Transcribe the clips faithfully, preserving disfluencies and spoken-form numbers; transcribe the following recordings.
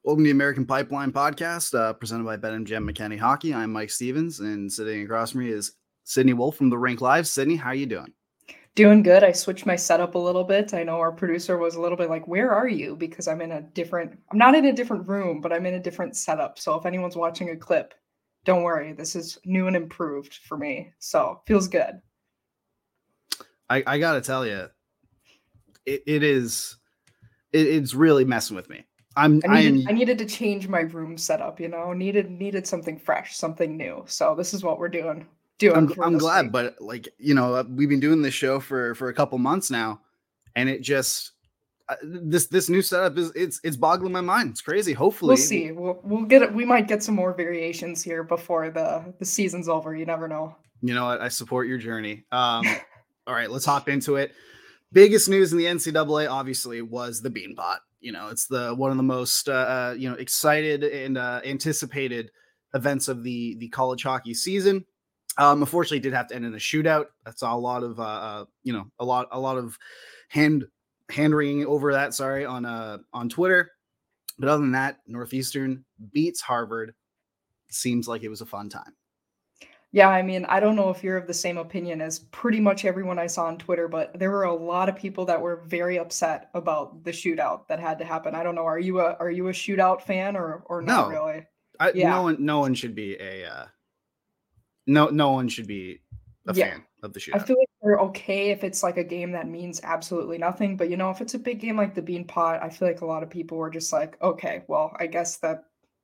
Welcome to the American Pipeline Podcast, uh, presented by BetMGM McKinney Hockey. I'm Mike Stevens, and sitting across from me is Sydney Wolf from The Rink Live. Sydney, how are you doing? Doing good. I switched my setup a little bit. I know our producer was a little bit like, "Where are you?" Because I'm in a different I'm not in a different room, but I'm in a different setup. So if anyone's watching a clip, don't worry. This is new and improved for me. So feels good. I, I gotta tell you, it, it is it, it's really messing with me. I'm I I needed I am needed to change my room setup, you know, needed needed something fresh, something new. So this is what we're doing doing I'm for I'm this glad, week. but like you know, uh, we've been doing this show for for a couple months now, and it just uh, this this new setup is it's it's boggling my mind. It's crazy. We'll Hopefully, see. We'll we'll get it. We might get some more variations here before the the season's over. You never know. you know what? I support your journey. Um, all right, let's hop into it. Biggest news in the N C double A obviously was the Beanpot. You know, it's the one of the most uh, uh, you know excited and uh, anticipated events of the the college hockey season. Um, unfortunately, it did have to end in a shootout. I saw a lot of uh, uh, you know a lot a lot of hand hand wringing over that. Sorry on uh on Twitter. But other than that, Northeastern beats Harvard. Seems like it was a fun time. Yeah, I mean, I don't know if you're of the same opinion as pretty much everyone I saw on Twitter, but there were a lot of people that were very upset about the shootout that had to happen. I don't know, are you a are you a shootout fan or or not No, really? I, no Yeah. one no one should be a uh, no no one should be a Yeah. fan of the I shootout. feel like they're okay if it's like a game that means absolutely nothing, but you know, if it's a big game like the Bean Pot, I feel like a lot of people were just like, "Okay, well, I guess that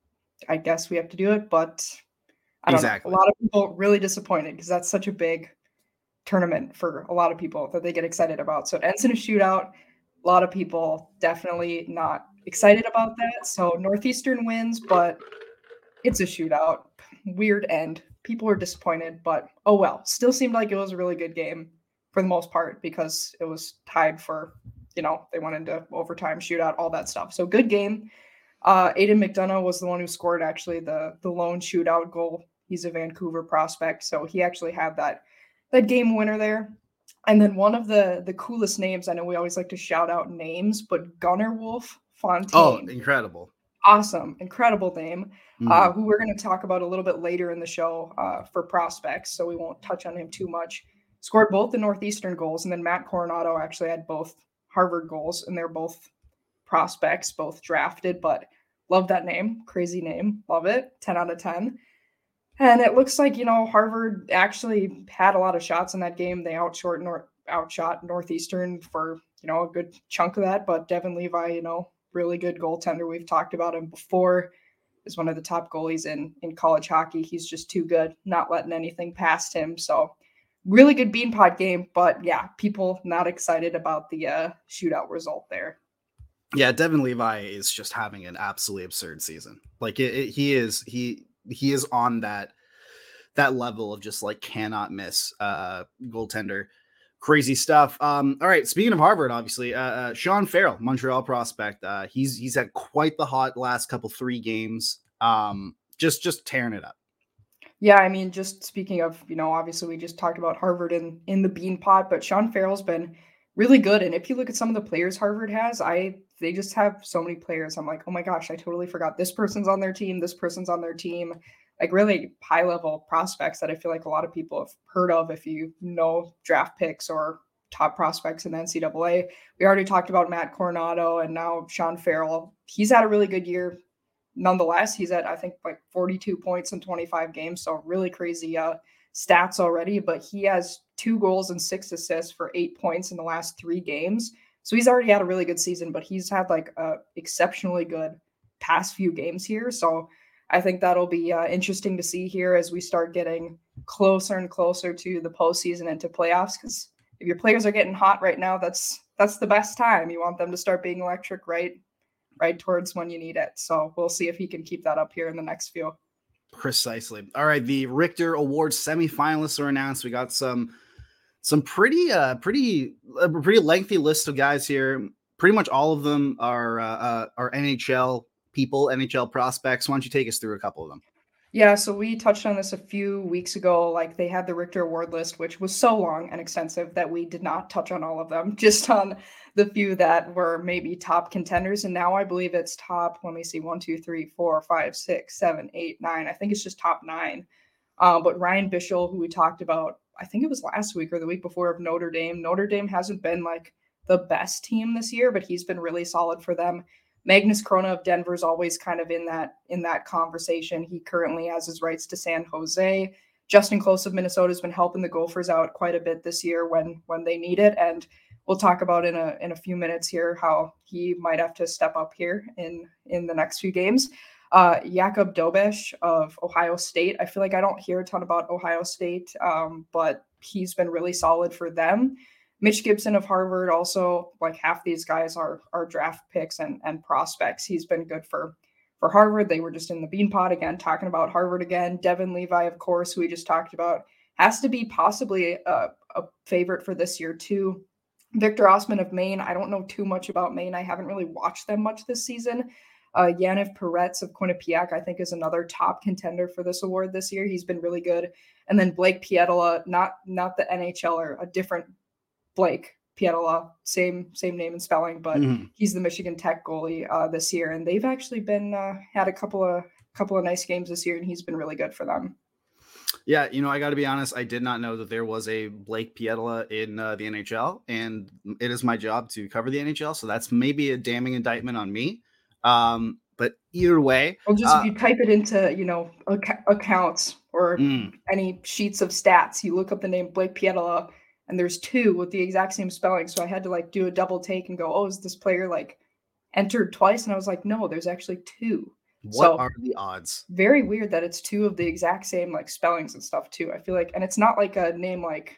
I guess we have to do it," but I don't know. A Exactly. lot of people really disappointed because that's such a big tournament for a lot of people that they get excited about. So it ends in a shootout. A lot of people definitely not excited about that. So Northeastern wins, but it's a shootout. Weird end. People were disappointed, but oh well. Still seemed like it was a really good game for the most part because it was tied for, you know, they went into overtime, shootout, all that stuff. So good game. Uh, Aiden McDonough was the one who scored actually the the lone shootout goal. He's a Vancouver prospect, so he actually had that that game winner there. And then one of the the coolest names, I know we always like to shout out names, but Gunnar Wolf Oh, Fontaine, incredible. awesome, incredible name, uh, Mhm. who we're going to talk about a little bit later in the show uh, for prospects, so we won't touch on him too much. Scored both the Northeastern goals, and then Matt Coronado actually had both Harvard goals, and they're both prospects, both drafted, but love that name. Crazy name. Love it. ten out of ten. And it looks like, you know, Harvard actually had a lot of shots in that game. They outshot North outshot Northeastern for, you know, a good chunk of that. But Devin Levi, you know, really good goaltender. We've talked about him before. Is one of the top goalies in in college hockey. He's just too good, not letting anything past him. So really good Beanpot game, but yeah, people not excited about the uh, shootout result there. Yeah, Devin Levi is just having an absolutely absurd season. Like it, it, he is he he is on that that level of just like cannot miss uh goaltender. Crazy stuff. Um, all right. Speaking of Harvard, obviously, uh, uh, Sean Farrell, Montreal prospect. Uh, he's he's had quite the hot last couple three games. Um, just just tearing it up. Yeah, I mean, just speaking of, you know, obviously we just talked about Harvard in in the Bean Pot, but Sean Farrell's been really good. And if you look at some of the players Harvard has, I they just have so many players. I'm like, oh my gosh, I totally forgot this person's on their team, this person's on their team. Like really high level prospects that I feel like a lot of people have heard of if you know draft picks or top prospects in the N C double A. We already talked about Matt Coronado and now Sean Farrell. He's had a really good year nonetheless, he's at I think like forty-two points in twenty-five games, so really crazy uh, stats already. But he has two goals and six assists for eight points in the last three games, so he's already had a really good season. But he's had like a exceptionally good past few games here, so I think that'll be uh, interesting to see here as we start getting closer and closer to the postseason and to playoffs. Because if your players are getting hot right now, that's that's the best time. You want them to start being electric right right towards when you need it. So we'll see if he can keep that up here in the next few. Precisely. All right. The Richter Awards semifinalists are announced. We got some some pretty uh pretty a pretty lengthy list of guys here. Pretty much all of them are uh, uh are N H L people, N H L prospects. Why don't you take us through a couple of them? Yeah, so we touched on this a few weeks ago. Like they had the Richter award list, which was so long and extensive that we did not touch on all of them, just on the few that were maybe top contenders. And now I believe it's top, let me see, one, two, three, four, five, six, seven, eight, nine. I think it's just top nine. Uh, but Ryan Bischel, who we talked about, I think it was last week or the week before of Notre Dame. Notre Dame hasn't been like the best team this year, but he's been really solid for them. Magnus Krona of Denver is always kind of in that in that conversation. He currently has his rights to San Jose. Justin Close of Minnesota has been helping the Gophers out quite a bit this year when when they need it, and we'll talk about in a in a few minutes here how he might have to step up here in in the next few games. Uh, Jakob Dobesh of Ohio State. I feel like I don't hear a ton about Ohio State, um, but he's been really solid for them. Mitch Gibson of Harvard, also like half these guys are are draft picks and and prospects. He's been good for for Harvard. They were just in the bean pot again, talking about Harvard again. Devin Levi, of course, who we just talked about, has to be possibly a, a favorite for this year too. Victor Osman of Maine. I don't know too much about Maine. I haven't really watched them much this season. Uh, Yaniv Peretz of Quinnipiac, I think, is another top contender for this award this year. He's been really good. And then Blake Pietola, not not the N H L or a different Blake Pietola, same same name and spelling, but mm-hmm. he's the Michigan Tech goalie uh, this year, and they've actually been uh, had a couple of couple of nice games this year, and he's been really good for them. Yeah, you know, I got to be honest, I did not know that there was a Blake Pietola in uh, the N H L, and it is my job to cover the N H L, so that's maybe a damning indictment on me. Um, but either way, well, just uh, if you type it into, you know, ac- accounts or mm. any sheets of stats, you look up the name Blake Pietola, and there's two with the exact same spelling. So I had to like do a double take and go, oh, is this player like entered twice? And I was like, no, there's actually two. What so, are the odds? Very weird that it's two of the exact same like spellings and stuff too. I feel like, and it's not like a name like,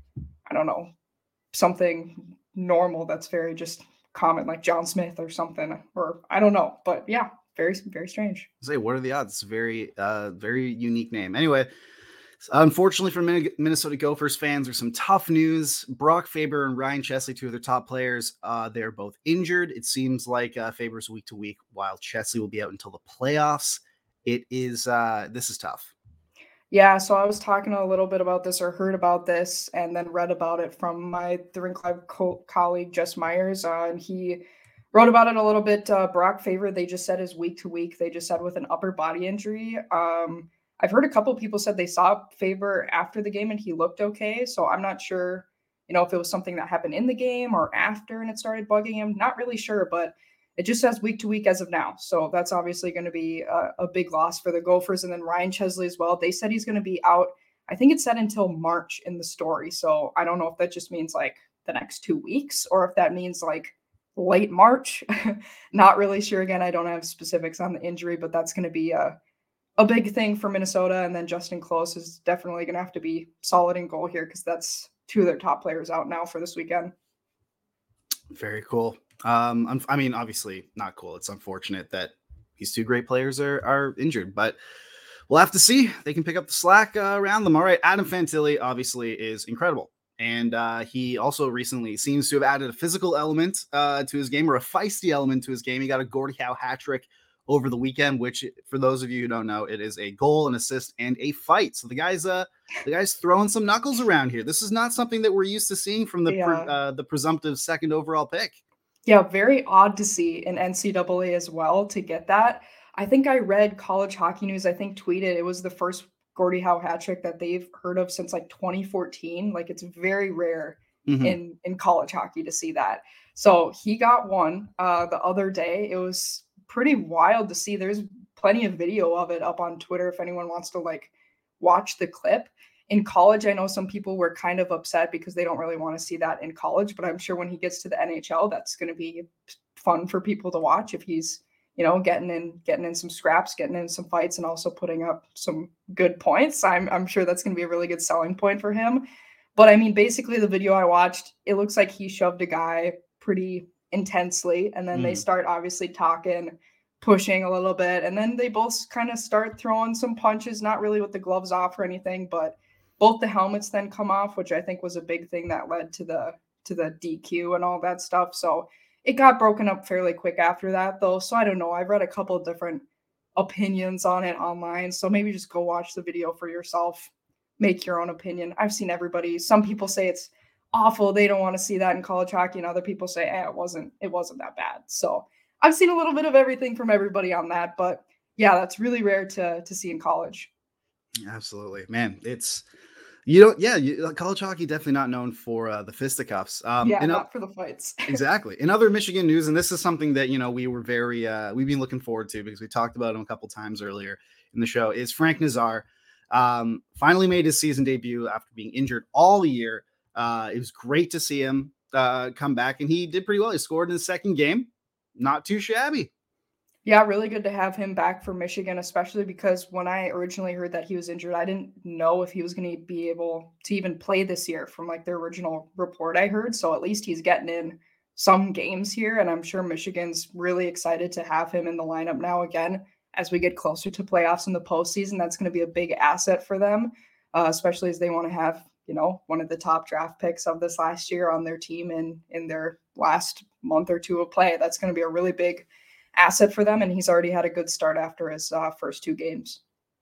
I don't know, something normal that's very just common, like John Smith or something, or I don't know. But yeah, very, very strange. Say, what are the odds? It's a very, uh, very unique name. Anyway, unfortunately for Minnesota Gophers fans, there's some tough news. Brock Faber and Ryan Chesley, two of their top players, uh, they're both injured. It seems like uh, Faber's week to week, while Chesley will be out until the playoffs. It is, uh, this is tough. Yeah, so I was talking a little bit about this or heard about this and then read about it from my The Rink Live co- colleague, Jess Myers, uh, and he wrote about it a little bit. Uh, Brock Faber, they just said is week to week. They just said with an upper body injury. Um, I've heard a couple of people said they saw Faber after the game and he looked okay. So I'm not sure, you know, if it was something that happened in the game or after and it started bugging him. Not really sure, but it just says week to week as of now. So that's obviously going to be a, a big loss for the Gophers. And then Ryan Chesley as well. They said he's going to be out. I think it said until March in the story. So I don't know if that just means like the next two weeks or if that means like late March. Not really sure. Again, I don't have specifics on the injury, but that's going to be a a big thing for Minnesota. And then Justin Close is definitely going to have to be solid in goal here because that's two of their top players out now for this weekend. Very cool. Um, I mean, obviously not cool. It's unfortunate that these two great players are are injured, but we'll have to see. They can pick up the slack uh, around them. All right. Adam Fantilli obviously is incredible. And uh, he also recently seems to have added a physical element uh, to his game or a feisty element to his game. He got a Gordie Howe hat trick over the weekend, which for those of you who don't know, it is a goal, an assist, and a fight. So the guy's uh the guy's throwing some knuckles around here. This is not something that we're used to seeing from the yeah. pre, uh, the presumptive second overall pick. Yeah, very odd to see in N C double A as well to get that. I think I read College Hockey News, I think tweeted it was the first Gordie Howe hat trick that they've heard of since like twenty fourteen. Like it's very rare mm-hmm. in, in college hockey to see that. So he got one uh, the other day. It was pretty wild to see. There's plenty of video of it up on Twitter if anyone wants to like watch the clip. In college, I know some people were kind of upset because they don't really want to see that in college, but I'm sure when he gets to the N H L, that's going to be fun for people to watch if he's, you know, getting in, getting in some scraps, getting in some fights, and also putting up some good points. I'm, I'm sure that's going to be a really good selling point for him. But I mean, basically the video I watched, it looks like he shoved a guy pretty intensely, and then mm. they start obviously talking, pushing a little bit, and then they both kind of start throwing some punches, not really with the gloves off or anything, but both the helmets then come off, which I think was a big thing that led to the to the D Q and all that stuff. So it got broken up fairly quick after that, though. So I don't know. I've read a couple of different opinions on it online. So maybe just go watch the video for yourself, make your own opinion. I've seen everybody. Some people say it's awful. They don't want to see that in college hockey, and other people say, eh, it wasn't, it wasn't that bad. So I've seen a little bit of everything from everybody on that, but yeah, that's really rare to to see in college. Absolutely, man. It's you don't, yeah, you, college hockey definitely not known for uh, the fisticuffs. Um, Yeah, you know, not for the fights. exactly. In other Michigan news, and this is something that you know we were very uh, we've been looking forward to because we talked about him a couple times earlier in the show. Is Frank Nazar um, finally made his season debut after being injured all year? Uh, it was great to see him uh, come back, and he did pretty well. He scored in his second game, not too shabby. Yeah, really good to have him back for Michigan, especially because when I originally heard that he was injured, I didn't know if he was going to be able to even play this year from like the original report I heard. So at least he's getting in some games here. And I'm sure Michigan's really excited to have him in the lineup now again as we get closer to playoffs in the postseason. That's going to be a big asset for them, uh, especially as they want to have, you know, one of the top draft picks of this last year on their team in, in their last month or two of play. That's going to be a really big asset for them, and he's already had a good start after his uh, first two games.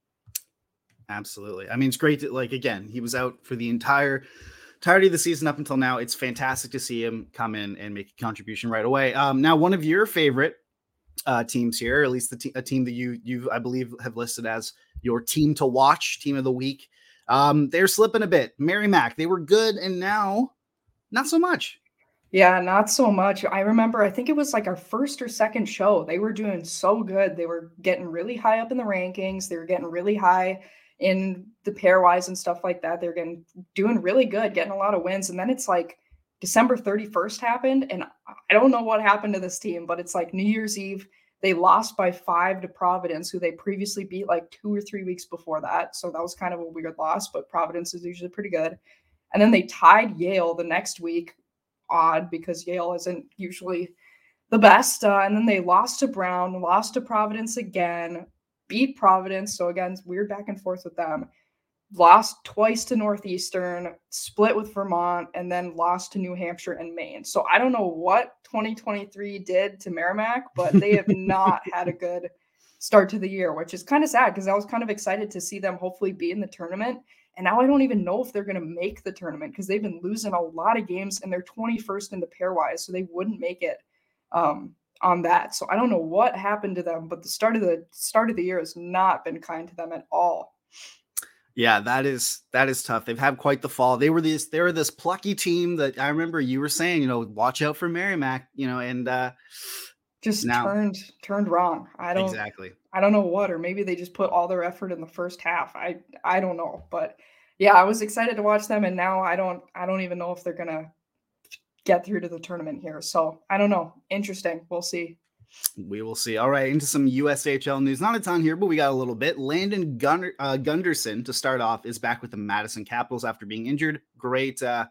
Absolutely. I mean, it's great to, like, again, he was out for the entire entirety of the season up until now. It's fantastic to see him come in and make a contribution right away. Um, now, one of your favorite uh, teams here, or at least the te- a team that you you I believe have listed as your team to watch, team of the week. Um, they're slipping a bit. Merrimack, they were good, and now not so much. Yeah, not so much. I remember, I think it was like our first or second show. They were doing so good. They were getting really high up in the rankings. They were getting really high in the pairwise and stuff like that. They're getting doing really good, getting a lot of wins. And then it's like December thirty-first happened, and I don't know what happened to this team, but it's like New Year's Eve. They lost by five to Providence, who they previously beat like two or three weeks before that. So that was kind of a weird loss, but Providence is usually pretty good. And then they tied Yale the next week. Odd because Yale isn't usually the best. Uh, and then they lost to Brown, lost to Providence again, beat Providence. So again, it's weird back and forth with them. Lost twice to Northeastern, split with Vermont, and then lost to New Hampshire and Maine. So I don't know what twenty twenty-three did to Merrimack, but they have not had a good start to the year, which is kind of sad because I was kind of excited to see them hopefully be in the tournament. And now I don't even know if they're going to make the tournament because they've been losing a lot of games and they're twenty-first in the pairwise, so they wouldn't make it um, on that. So I don't know what happened to them, but the start of the start of the year has not been kind to them at all. Yeah, that is that is tough. They've had quite the fall. They were this they were this plucky team that I remember you were saying, you know, watch out for Merrimack, you know, and uh Just now turned turned wrong. I don't exactly. I don't know what, or maybe they just put all their effort in the first half. I I don't know, but yeah, I was excited to watch them, and now I don't I don't even know if they're gonna get through to the tournament here. So I don't know. Interesting. We'll see. We will see. All right, into some U S H L news. Not a ton here, but we got a little bit. Landon Gunner, uh, Gunderson, to start off, is back with the Madison Capitals after being injured. Great, uh,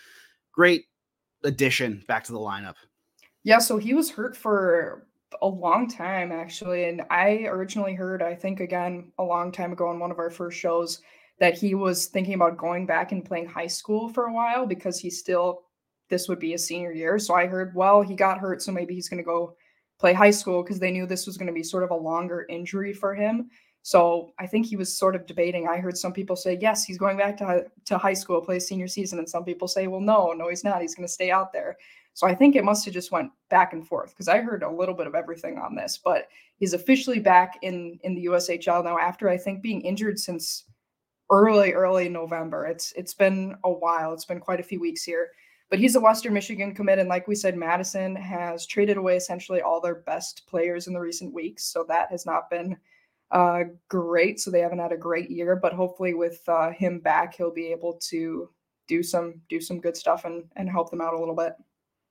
great addition back to the lineup. Yeah, so he was hurt for a long time, actually. And I originally heard, I think, again, a long time ago on one of our first shows, that he was thinking about going back and playing high school for a while because he still, this would be his senior year. So I heard, well, he got hurt, so maybe he's going to go play high school because they knew this was going to be sort of a longer injury for him. So I think he was sort of debating. I heard some people say, yes, he's going back to, to high school, play senior season. And some people say, well, no, no, he's not. He's going to stay out there. So I think it must have just went back and forth because I heard a little bit of everything on this, but he's officially back in, in the U S H L now after, I think, being injured since early, early November. It's It's been a while. It's been quite a few weeks here, but he's a Western Michigan commit. And like we said, Madison has traded away essentially all their best players in the recent weeks. So that has not been uh, great. So they haven't had a great year, but hopefully with uh, him back, he'll be able to do some, do some good stuff and, and help them out a little bit.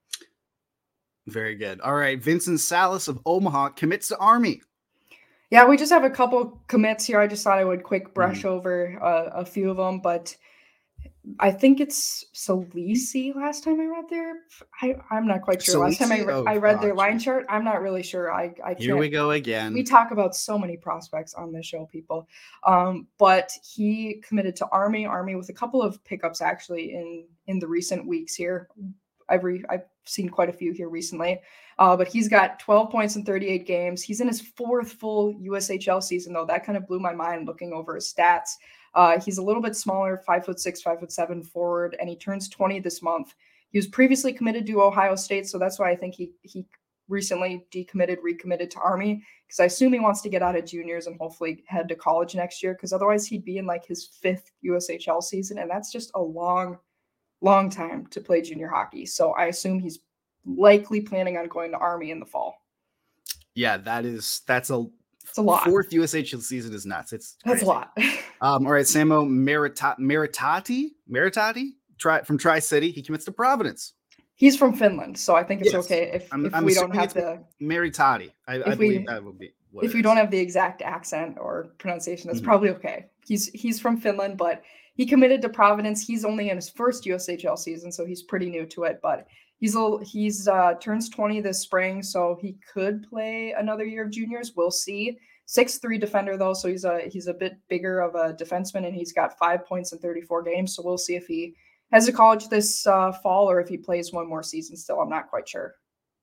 Very good. All right. Vincent Salas of Omaha commits to Army. Yeah, we just have a couple commits here. I just thought I would quick brush Mm. over uh, a few of them, but I think it's Salisi last time I read their. I, I'm not quite sure. Last time I, Salisi? re- Oh, I read oh, their line geez. chart, I'm not really sure. I, I Here we can't. go We again. talk about so many prospects on this show, people. Um, but he committed to Army, Army with a couple of pickups actually in in the recent weeks here. Every I seen quite a few here recently. Uh, but he's got twelve points in thirty-eight games. He's in his fourth full U S H L season, though. That kind of blew my mind looking over his stats. Uh, he's a little bit smaller, five foot six, five foot seven forward, and he turns twenty this month. He was previously committed to Ohio State, so that's why I think he he recently decommitted, recommitted to Army, because I assume he wants to get out of juniors and hopefully head to college next year, because otherwise he'd be in like his fifth U S H L season, and that's just a long, long time to play junior hockey. So I assume he's likely planning on going to Army in the fall. Yeah, that is that's a it's a lot. Fourth U S H L season is nuts. It's crazy. That's a lot. um, all right, Samo Merita- Meritati, Meritati, try from Tri City. He commits to Providence. He's from Finland, so I think it's yes. okay if, I'm, if I'm we don't have the Maritati. I, I believe we, that would be. If we don't have the exact accent or pronunciation, that's mm-hmm. probably okay. He's he's from Finland, but he committed to Providence. He's only in his first U S H L season, so he's pretty new to it. But he's a, he's uh, turns twenty this spring, so he could play another year of juniors. We'll see. six three defender though, so he's a he's a bit bigger of a defenseman, and he's got five points in thirty-four games. So we'll see if he has a college this uh, fall or if he plays one more season still. I'm not quite sure.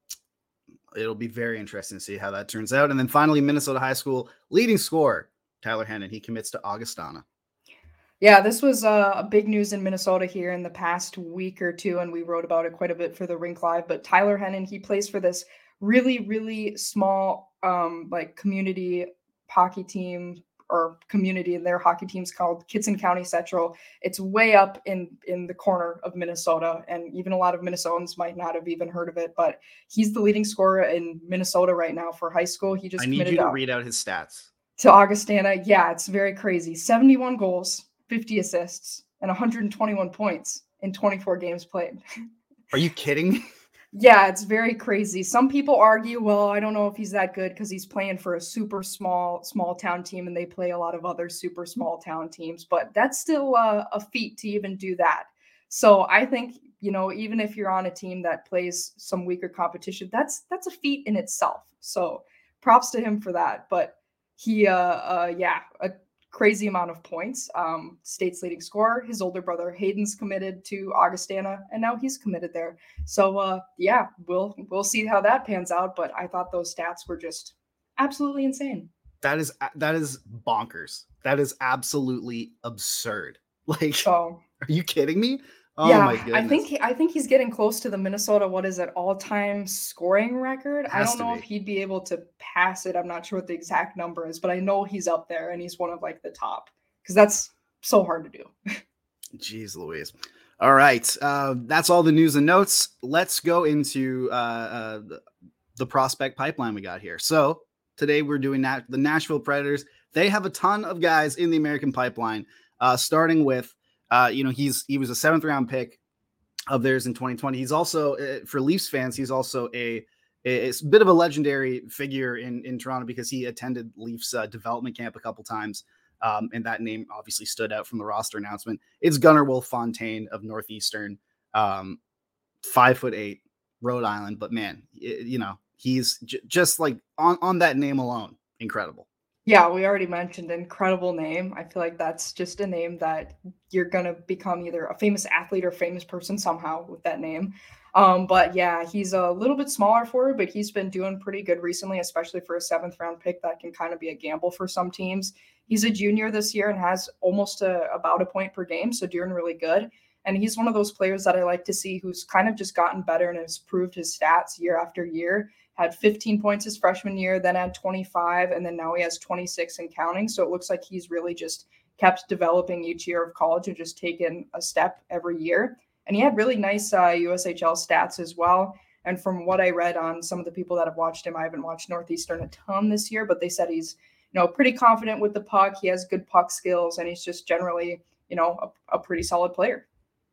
It'll be very interesting to see how that turns out. And then finally, Minnesota high school leading scorer, Tyler Hennon. He commits to Augustana. Yeah, this was uh, a big news in Minnesota here in the past week or two, and we wrote about it quite a bit for the Rink Live. But Tyler Hennon, he plays for this really, really small um, like community hockey team or community, and their hockey team's called Kitson County Central. It's way up in, in the corner of Minnesota, and even a lot of Minnesotans might not have even heard of it, but he's the leading scorer in Minnesota right now for high school. He just I need you to read out his stats. To Augustana. Yeah, it's very crazy. seventy-one goals, fifty assists, and one hundred twenty-one points in twenty-four games played. Are you kidding me? Yeah, it's very crazy. Some people argue, well, I don't know if he's that good because he's playing for a super small, small town team and they play a lot of other super small town teams, but that's still uh, a feat to even do that. So I think, you know, even if you're on a team that plays some weaker competition, that's that's a feat in itself. So props to him for that. But he, uh, uh yeah, a crazy amount of points. Um, state's leading scorer. His older brother Hayden's committed to Augustana, and now he's committed there. So uh, yeah, we'll we'll see how that pans out. But I thought those stats were just absolutely insane. That is that is bonkers. That is absolutely absurd. Like, so, are you kidding me? Oh yeah, my goodness. I think he, I think he's getting close to the Minnesota, what is it, all-time scoring record? I don't know if he'd be able to pass it. I'm not sure what the exact number is, but I know he's up there and he's one of like the top, because that's so hard to do. Jeez Louise. All right. Uh, that's all the news and notes. Let's go into uh, uh, the, the prospect pipeline we got here. So today we're doing that. The Nashville Predators. They have a ton of guys in the American pipeline, uh, starting with Uh, you know, he's he was a seventh round pick of theirs in twenty twenty. He's also, uh, for Leafs fans, he's also a, a, a bit of a legendary figure in, in Toronto because he attended Leafs uh, development camp a couple times. Um, and that name obviously stood out from the roster announcement. It's Gunnar Wolf Fontaine of Northeastern, um, five foot eight, Rhode Island. But man, it, you know, he's j- just like on, on that name alone, incredible. Yeah, we already mentioned incredible name. I feel like that's just a name that you're going to become either a famous athlete or famous person somehow with that name. Um, but yeah, he's a little bit smaller forward, but he's been doing pretty good recently, especially for a seventh round pick. That can kind of be a gamble for some teams. He's a junior this year and has almost a, about a point per game, so doing really good. And he's one of those players that I like to see who's kind of just gotten better and has proved his stats year after year. Had fifteen points his freshman year, then had twenty-five, and then now he has twenty-six and counting. So it looks like he's really just kept developing each year of college and just taken a step every year. And he had really nice uh, U S H L stats as well. And from what I read on some of the people that have watched him, I haven't watched Northeastern a ton this year, but they said he's, you know, pretty confident with the puck. He has good puck skills, and he's just generally, you know, a, a pretty solid player.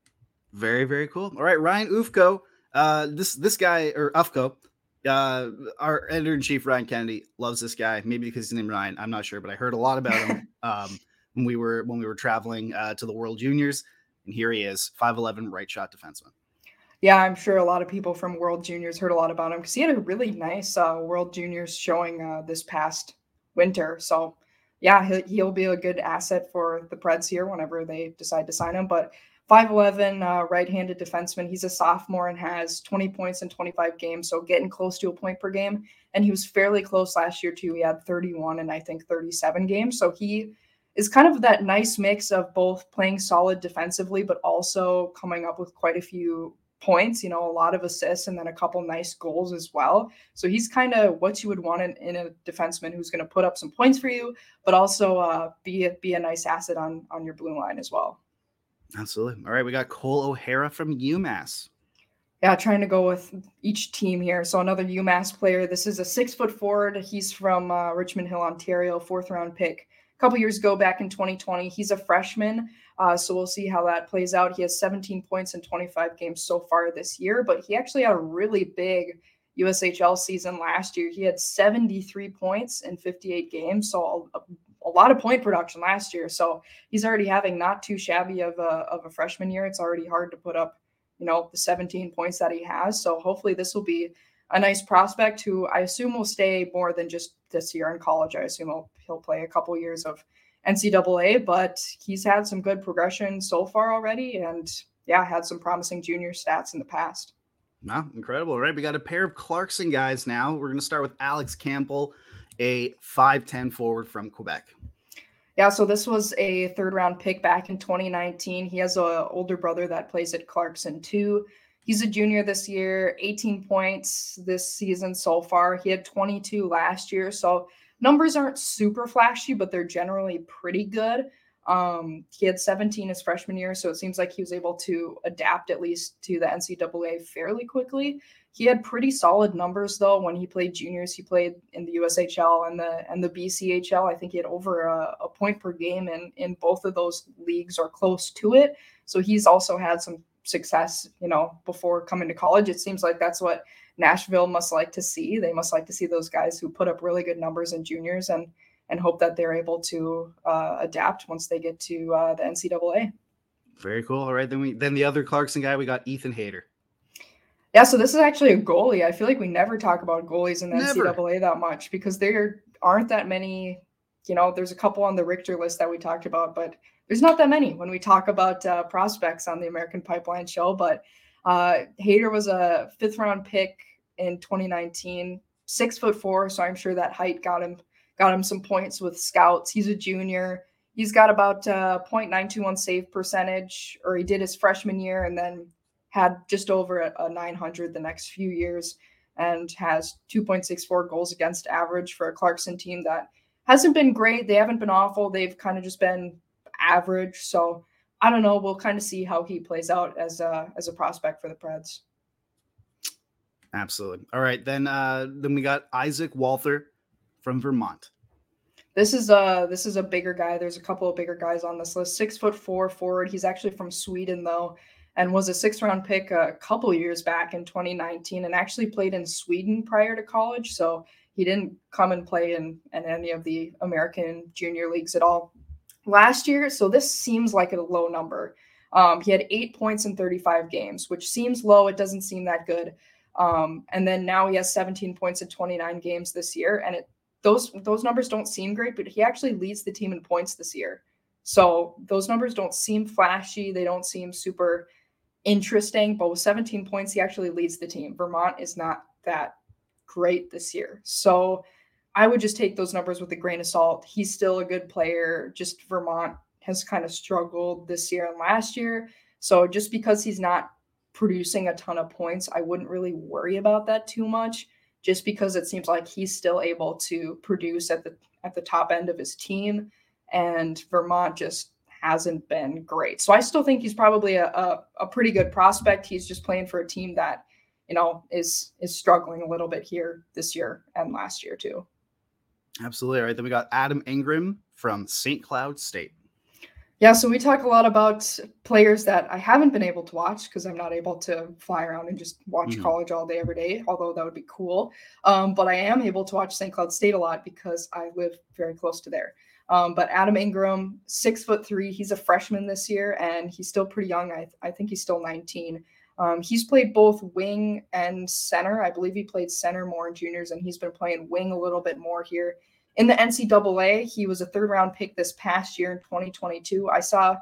Very, very cool. All right, Ryan Ufko. Uh, this this guy, or Ufko, uh, our editor-in-chief, Ryan Kennedy, loves this guy. Maybe because his name Ryan, I'm not sure, but I heard a lot about him um, when we were when we were traveling uh, to the World Juniors. And here he is, five eleven right shot defenseman. Yeah, I'm sure a lot of people from World Juniors heard a lot about him because he had a really nice uh, World Juniors showing uh, this past winter. So, yeah, he'll, he'll be a good asset for the Preds here whenever they decide to sign him. But five eleven uh, right-handed defenseman. He's a sophomore and has twenty points in twenty-five games, so getting close to a point per game. And he was fairly close last year too. He had thirty-one and I think thirty-seven games. So he is kind of that nice mix of both playing solid defensively, but also coming up with quite a few points, you know, a lot of assists and then a couple nice goals as well. So he's kind of what you would want in, in a defenseman who's going to put up some points for you, but also uh, be, a, be a nice asset on, on your blue line as well. Absolutely. All right. We got Cole O'Hara from UMass. Yeah, trying to go with each team here. So another UMass player. This is a six foot forward. He's from uh, Richmond Hill, Ontario, fourth round pick a couple years ago back in twenty twenty. He's a freshman, uh, so we'll see how that plays out. He has seventeen points in twenty-five games so far this year, but he actually had a really big U S H L season last year. He had seventy-three points in fifty-eight games, so a, a lot of point production last year. So he's already having not too shabby of a, of a freshman year. It's already hard to put up, you know, the seventeen points that he has. So hopefully this will be a nice prospect who I assume will stay more than just this year in college. I assume he'll, he'll play a couple years of N C double A, but he's had some good progression so far already. And yeah, had some promising junior stats in the past. Wow, incredible. All right. We got a pair of Clarkson guys now. We're going to start with Alex Campbell, a five ten forward from Quebec. Yeah, so this was a third round pick back in twenty nineteen. He has an older brother that plays at Clarkson too. He's a junior this year, eighteen points this season so far. He had twenty-two last year. So numbers aren't super flashy, but they're generally pretty good. Um, he had seventeen his freshman year, so it seems like he was able to adapt at least to the N C double A fairly quickly. He had pretty solid numbers though when he played juniors. He played in the U S H L and the and the B C H L. I think he had over a, a point per game in in both of those leagues or close to it. So he's also had some success, you know, before coming to college. It seems like that's what Nashville must like to see. They must like to see those guys who put up really good numbers in juniors and and hope that they're able to uh, adapt once they get to uh, the N C double A. Very cool. All right, then we then the other Clarkson guy, we got Ethan Hayter. Yeah, so this is actually a goalie. I feel like we never talk about goalies in the Never. N C double A that much because there aren't that many. You know, there's a couple on the Richter list that we talked about, but there's not that many when we talk about uh, prospects on the American Pipeline Show. But uh, Hayter was a fifth round pick in twenty nineteen, six foot four. So I'm sure that height got him got him some points with scouts. He's a junior. He's got about uh, point nine two one save percentage, or he did his freshman year and then had just over a, a nine hundred the next few years and has two point six four goals against average for a Clarkson team that hasn't been great. They haven't been awful. They've kind of just been average. So I don't know. We'll kind of see how he plays out as a, as a prospect for the Preds. Absolutely. All right. Then, uh, then we got Isaac Walther from Vermont. This is a, this is a bigger guy. There's a couple of bigger guys on this list. Six foot four forward. He's actually from Sweden though, and was a sixth round pick a couple years back in twenty nineteen and actually played in Sweden prior to college. So he didn't come and play in, in any of the American junior leagues at all last year. So this seems like a low number. Um, he had eight points in thirty-five games, which seems low. It doesn't seem that good. Um, and then now he has seventeen points in twenty-nine games this year. And it, those, those numbers don't seem great, but he actually leads the team in points this year. So those numbers don't seem flashy. They don't seem super interesting, but with seventeen points, he actually leads the team. Vermont is not that great this year. So I would just take those numbers with a grain of salt. He's still a good player. Just Vermont has kind of struggled this year and last year. So just because he's not producing a ton of points, I wouldn't really worry about that too much, just because it seems like he's still able to produce at the at the top end of his team. And Vermont just hasn't been great. So I still think he's probably a, a, a pretty good prospect. He's just playing for a team that, you know, is is struggling a little bit here this year and last year too. Absolutely. All right. Then we got Adam Ingram from Saint Cloud State. Yeah, so we talk a lot about players that I haven't been able to watch because I'm not able to fly around and just watch mm-hmm. college all day, every day, although that would be cool. Um, but I am able to watch Saint Cloud State a lot because I live very close to there. Um, but Adam Ingram, six foot three, he's a freshman this year, and he's still pretty young. I, I think he's still nineteen. Um, he's played both wing and center. I believe he played center more in juniors, and he's been playing wing a little bit more here. In the N C double A, he was a third round pick this past year in twenty twenty-two. I saw, I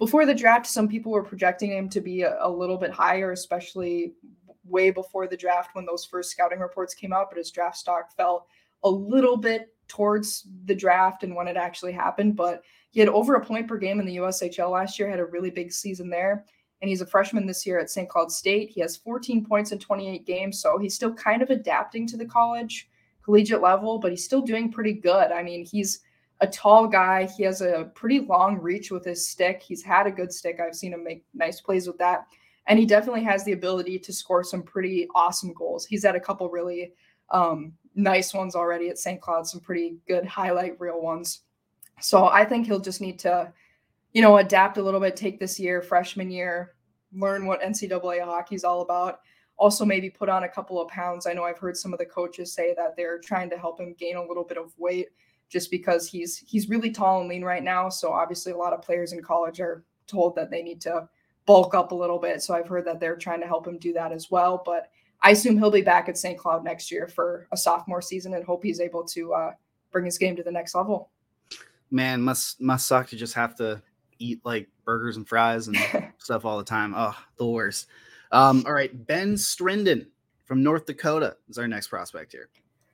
before the draft, some people were projecting him to be a, a little bit higher, especially way before the draft when those first scouting reports came out, but his draft stock fell a little bit towards the draft and when it actually happened. But he had over a point per game in the U S H L last year, had a really big season there. And he's a freshman this year at Saint Cloud State. He has fourteen points in twenty-eight games. So he's still kind of adapting to the college collegiate level, but he's still doing pretty good. I mean, he's a tall guy. He has a pretty long reach with his stick. He's had a good stick. I've seen him make nice plays with that. And he definitely has the ability to score some pretty awesome goals. He's had a couple really um, nice ones already at Saint Cloud, some pretty good highlight reel ones. So I think he'll just need to, you know, adapt a little bit, take this year, freshman year, learn what N C double A hockey is all about. Also maybe put on a couple of pounds. I know I've heard some of the coaches say that they're trying to help him gain a little bit of weight just because he's he's really tall and lean right now. So obviously a lot of players in college are told that they need to bulk up a little bit. So I've heard that they're trying to help him do that as well. But I assume he'll be back at Saint Cloud next year for a sophomore season and hope he's able to uh, bring his game to the next level. Man, must must suck to just have to eat like burgers and fries and stuff all the time. Oh, the worst. Um, all right, Ben Strindon from North Dakota is our next prospect here.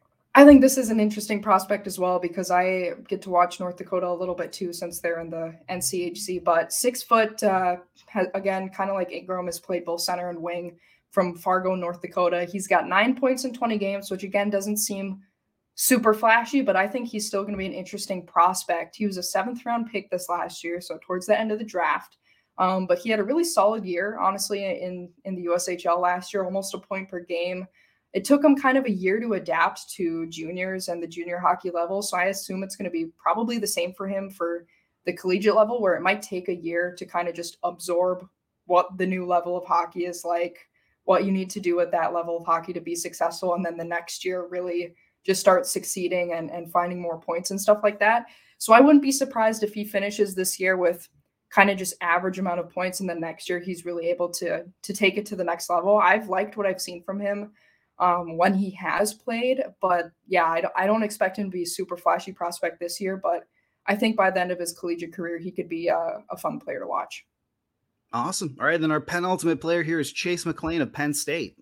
I think this is an interesting prospect as well because I get to watch North Dakota a little bit too since they're in the N C H C. But six foot, uh, has, again, kind of like Ingram, has played both center and wing from Fargo, North Dakota. He's got nine points in twenty games, which again doesn't seem super flashy, but I think he's still going to be an interesting prospect. He was a seventh round pick this last year, so towards the end of the draft. Um, but he had a really solid year, honestly, in, in the U S H L last year, almost a point per game. It took him kind of a year to adapt to juniors and the junior hockey level. So I assume it's going to be probably the same for him for the collegiate level, where it might take a year to kind of just absorb what the new level of hockey is like, what you need to do at that level of hockey to be successful. And then the next year really just start succeeding and, and finding more points and stuff like that. So I wouldn't be surprised if he finishes this year with kind of just average amount of points, and then next year he's really able to to take it to the next level. I've liked what I've seen from him um, when he has played, but yeah, I don't, I don't expect him to be a super flashy prospect this year, but I think by the end of his collegiate career, he could be a, a fun player to watch. Awesome. All right, then our penultimate player here is Chase McLean of Penn State.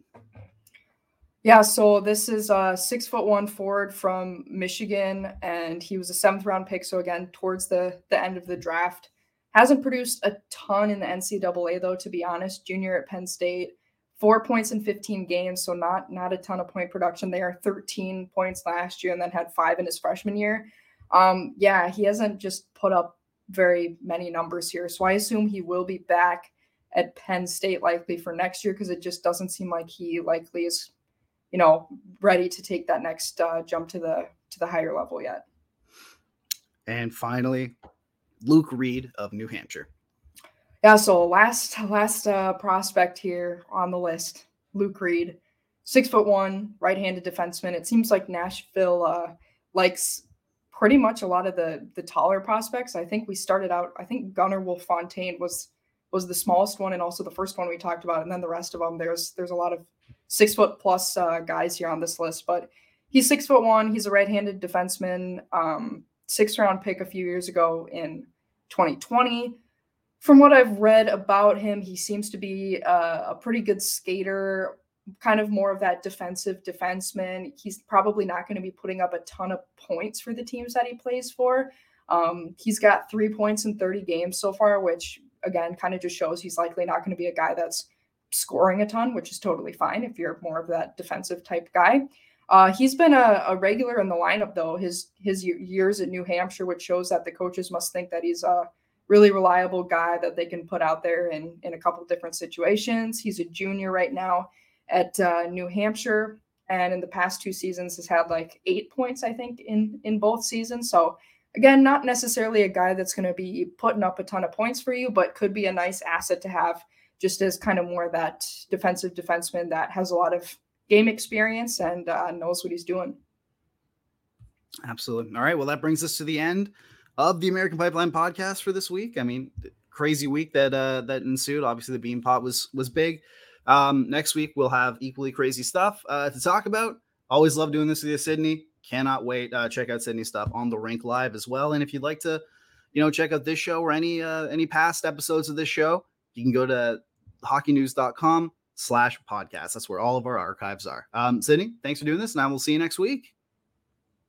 Yeah, so this is a six foot one forward from Michigan, and he was a seventh round pick. So again, towards the, the end of the draft. Hasn't produced a ton in the N C double A though, to be honest. Junior at Penn State, four points in fifteen games, so not not a ton of point production there. thirteen points last year, and then had five in his freshman year. Um, yeah, he hasn't just put up very many numbers here, so I assume he will be back at Penn State likely for next year because it just doesn't seem like he likely is, you know, ready to take that next uh, jump to the to the higher level yet. And finally, Luke Reed of New Hampshire. Yeah, so last last uh, prospect here on the list, Luke Reed, six foot one, right-handed defenseman. It seems like Nashville uh, likes pretty much a lot of the the taller prospects. I think we started out. I think Gunnar Wolf-Fontaine was was the smallest one and also the first one we talked about, and then the rest of them. There's there's a lot of six foot plus uh, guys here on this list, but he's six foot one. He's a right-handed defenseman. Um, Sixth round pick a few years ago in twenty twenty. From what I've read about him, he seems to be a, a pretty good skater, kind of more of that defensive defenseman. He's probably not going to be putting up a ton of points for the teams that he plays for. Um, he's got three points in thirty games so far, which again, kind of just shows he's likely not going to be a guy that's scoring a ton, which is totally fine if you're more of that defensive type guy. Uh, he's been a, a regular in the lineup, though, his his years at New Hampshire, which shows that the coaches must think that he's a really reliable guy that they can put out there in, in a couple of different situations. He's a junior right now at uh, New Hampshire, and in the past two seasons has had like eight points, I think, in, in both seasons. So, again, not necessarily a guy that's going to be putting up a ton of points for you, but could be a nice asset to have just as kind of more that defensive defenseman that has a lot of game experience and uh, knows what he's doing. Absolutely. All right. Well, that brings us to the end of the American Pipeline podcast for this week. I mean, crazy week that uh, that ensued. Obviously, the Bean Pot was was big. Um, next week we'll have equally crazy stuff uh, to talk about. Always love doing this with you, Sydney. Cannot wait. Uh, check out Sydney's stuff on the Rink Live as well. And if you'd like to you know, check out this show or any uh, any past episodes of this show, you can go to hockeynews.com slash podcast. That's where all of our archives are. Um, Sydney, thanks for doing this, and I will see you next week.